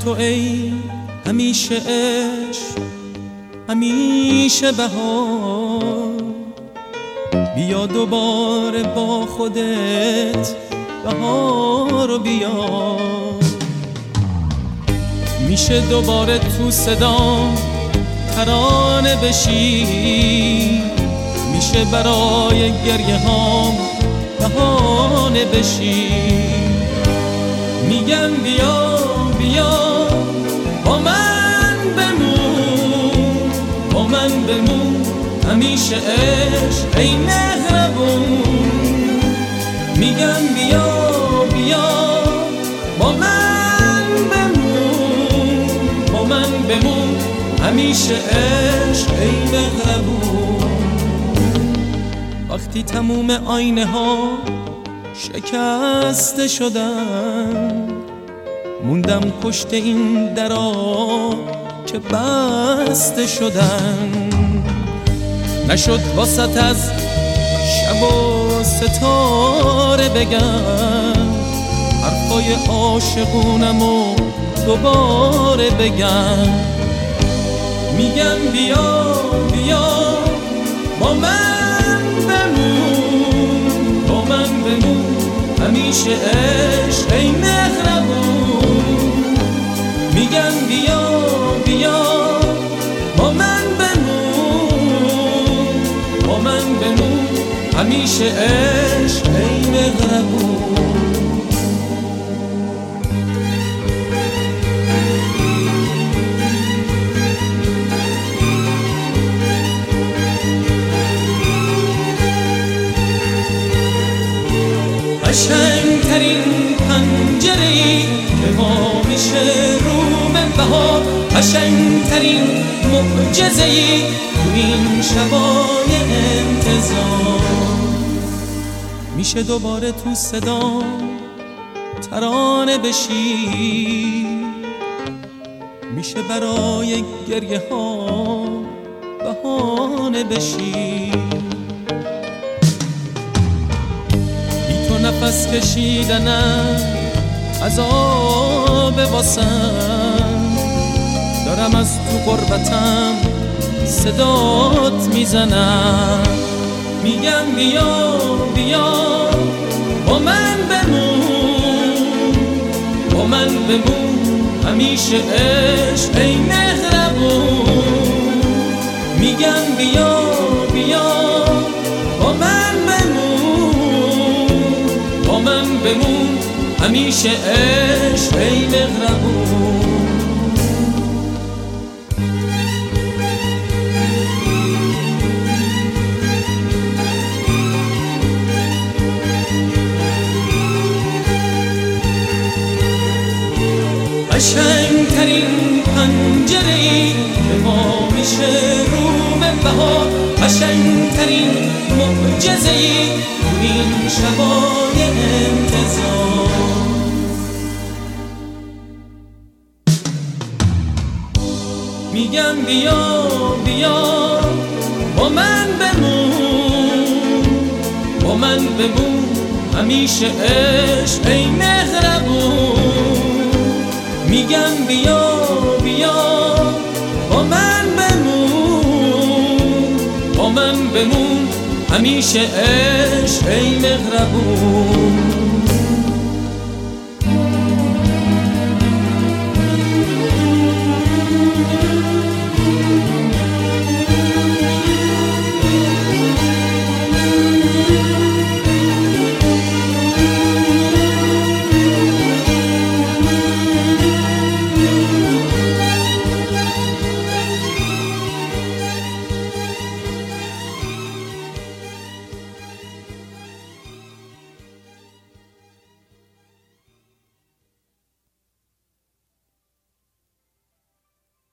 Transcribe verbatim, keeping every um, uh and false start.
تو ای همیشه عشق، همیشه بهار، بیا دوباره با خودت بهارو بیار. میشه دوباره تو صدام ترانه بشی، میشه برای گریه هام بهانه بشی. میگم بیا بیا با من بمون، با من بمون همیشه عشق ای مهربون. میگم بیا بیا با من بمون، با من بمون همیشه عشق ای مهربون. وقتی تموم آینه ها شکسته شدن، موندم پشت این درا که بسته شدن. نشد واسط از شب و ستاره بگم، حرفای عاشقونم و دوباره بگم. میگم بیا بیا با من بمون، با من بمون همیشه عشق ای مهربون. میگم بیا بیا با من بمون، با من بمون همیشه عشق ای مهربون. قشنگترین پنجره‌ای که ما میشه رو به بهار، قشنگترین معجزه‌ای تو این شبای انتظار. میشه دوباره تو صدام ترانه بشی، میشه برای گریه ها بهانه بشی. نفس کشیدنم عذاب واسم، دارم از تو غربتم صدات میزنم. میگم بیا بیا با من بمون، با من بمون همیشه عشق ای مهربون. میگم بیا بیا با من بمون، با من بمون همیشه عشق ای مهربون. قشنگترین پنجره‌ای به ما میشه رو به بهار، قشنگترین معجزه‌ای تو این شبای انتظار. میگم بیا بیا با من بمون، با من بمون همیشه عشق ای مهربون. میگم بیا بیا با من بمون، با من بمون همیشه عشق ای مهربون.